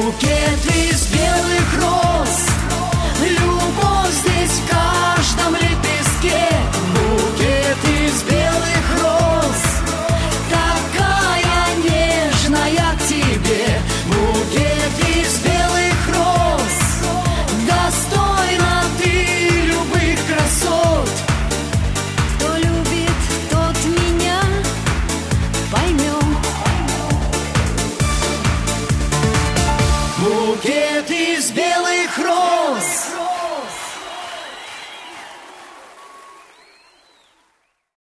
Букет из белых роз, любовь здесь в каждом лепестке. Букет из белых роз, такая нежная к тебе. Букет из белых роз, достойна ты любых красот. Кто любит, тот меня поймет. Букет из белых роз.